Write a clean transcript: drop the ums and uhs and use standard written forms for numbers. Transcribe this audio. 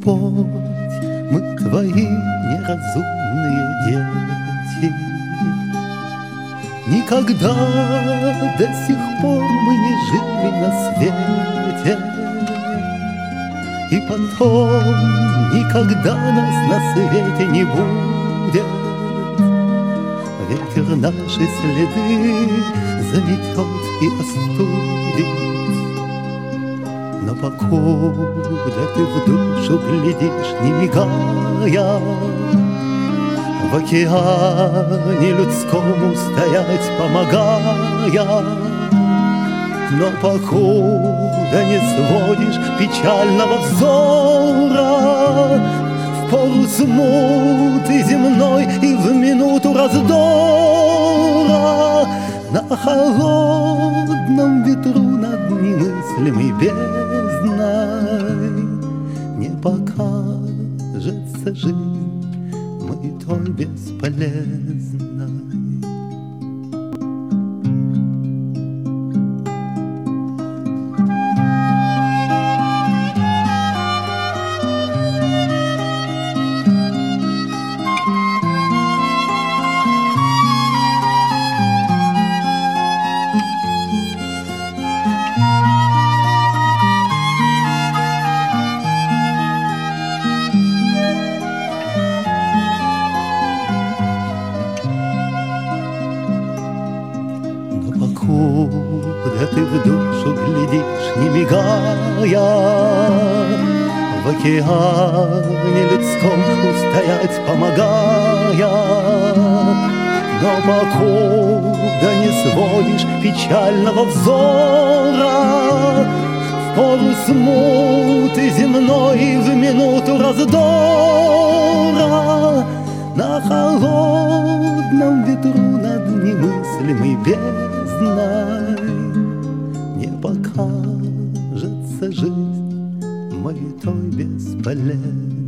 Господь, мы Твои неразумные дети. Никогда до сих пор мы не жили на свете, и потом никогда нас на свете не будет. Ветер наши следы заметет и остудит. Но покуда ты в душу глядишь, не мигая, в океане людскому стоять помогая, но покуда не сводишь печального взора, в пору смуты земной и в минуту раздора, на холодном ветру над немыслимой бездной не покажется жизнь моей той бесполезной. Покуда ты в душу глядишь, не мигая, в океане людском устоять помогая, но покуда не сводишь печального взора, в пору смуты земной и в минуту раздора, на холодном ветру над немыслимой бездной не покажется жизнь моей той бесполезной.